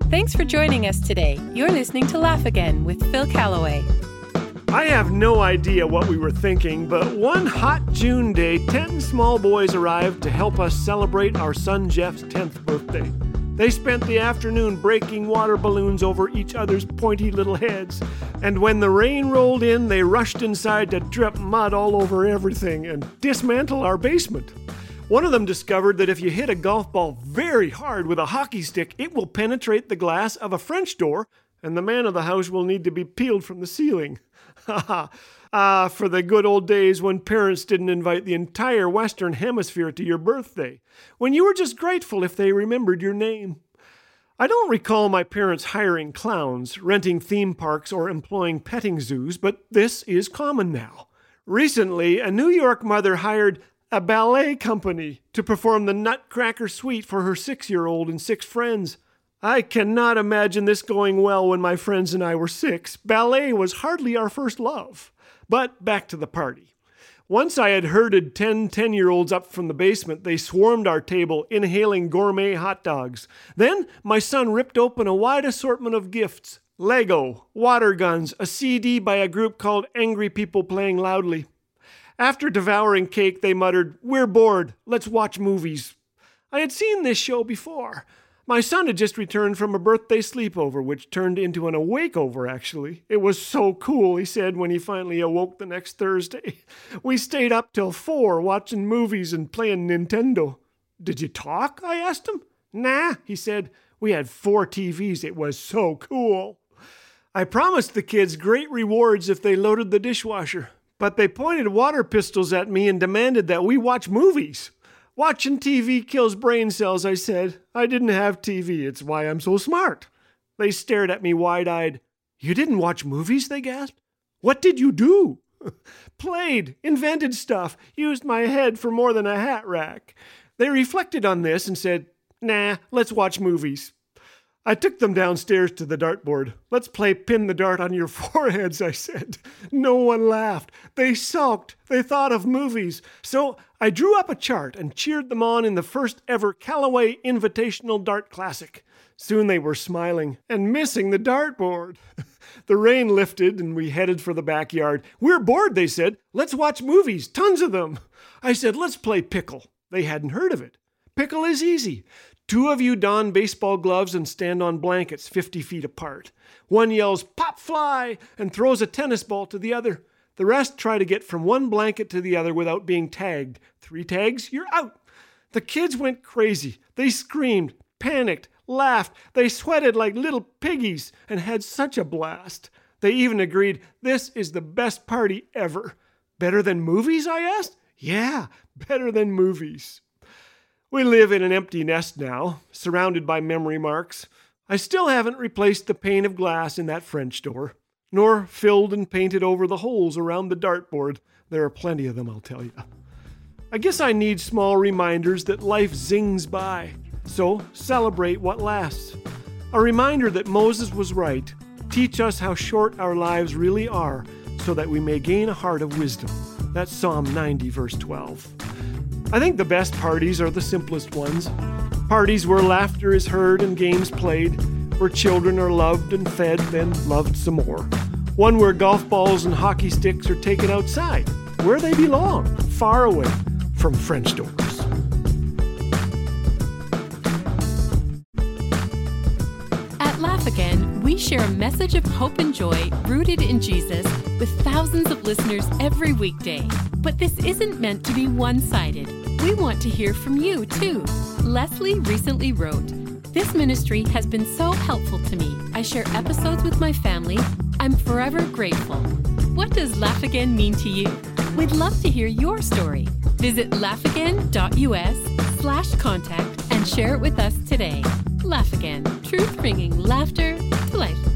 Thanks for joining us today. You're listening to Laugh Again with Phil Callaway. I have no idea what we were thinking, but one hot June day, 10 small boys arrived to help us celebrate our son Jeff's 10th birthday. They spent the afternoon breaking water balloons over each other's pointy little heads, and when the rain rolled in, they rushed inside to drip mud all over everything and dismantle our basement. One of them discovered that if you hit a golf ball very hard with a hockey stick, it will penetrate the glass of a French door, and the man of the house will need to be peeled from the ceiling. For the good old days when parents didn't invite the entire Western Hemisphere to your birthday, when you were just grateful if they remembered your name. I don't recall my parents hiring clowns, renting theme parks, or employing petting zoos, but this is common now. Recently, a New York mother hired a ballet company to perform the Nutcracker Suite for her 6-year-old and 6 friends. I cannot imagine this going well when my friends and I were 6. Ballet was hardly our first love. But back to the party. Once I had herded 10 10-year-olds up from the basement, they swarmed our table, inhaling gourmet hot dogs. Then my son ripped open a wide assortment of gifts. Lego, water guns, a CD by a group called Angry People Playing Loudly. After devouring cake, they muttered, "We're bored. Let's watch movies." I had seen this show before. My son had just returned from a birthday sleepover, which turned into an awake-over, actually. It was so cool, he said when he finally awoke the next Thursday. We stayed up till 4 watching movies and playing Nintendo. "Did you talk?" I asked him. "Nah," he said. "We had 4 TVs. It was so cool." I promised the kids great rewards if they loaded the dishwasher. But they pointed water pistols at me and demanded that we watch movies. "Watching TV kills brain cells," I said. "I didn't have TV. It's why I'm so smart." They stared at me wide-eyed. "You didn't watch movies?" they gasped. "What did you do?" "Played, invented stuff, used my head for more than a hat rack." They reflected on this and said, "Nah, let's watch movies." I took them downstairs to the dartboard. "Let's play pin the dart on your foreheads," I said. No one laughed. They sulked. They thought of movies. So I drew up a chart and cheered them on in the first ever Callaway Invitational Dart Classic. Soon they were smiling and missing the dartboard. The rain lifted and we headed for the backyard. "We're bored," they said. "Let's watch movies, tons of them." I said, "Let's play pickle." They hadn't heard of it. Pickle is easy. 2 of you don baseball gloves and stand on blankets 50 feet apart. One yells, "Pop fly," and throws a tennis ball to the other. The rest try to get from one blanket to the other without being tagged. 3 tags, you're out. The kids went crazy. They screamed, panicked, laughed. They sweated like little piggies and had such a blast. They even agreed, "This is the best party ever." "Better than movies?" I asked. "Yeah, better than movies." We live in an empty nest now, surrounded by memory marks. I still haven't replaced the pane of glass in that French door, nor filled and painted over the holes around the dartboard. There are plenty of them, I'll tell you. I guess I need small reminders that life zings by. So celebrate what lasts. A reminder that Moses was right. Teach us how short our lives really are, so that we may gain a heart of wisdom. That's Psalm 90, verse 12. I think the best parties are the simplest ones. Parties where laughter is heard and games played, where children are loved and fed, then loved some more. One where golf balls and hockey sticks are taken outside, where they belong, far away from French doors. At Laugh Again, we share a message of hope and joy rooted in Jesus with thousands of listeners every weekday. But this isn't meant to be one-sided. We want to hear from you, too. Leslie recently wrote, "This ministry has been so helpful to me. I share episodes with my family. I'm forever grateful." What does Laugh Again mean to you? We'd love to hear your story. Visit laughagain.us/contact and share it with us today. Laugh Again, truth bringing laughter to life.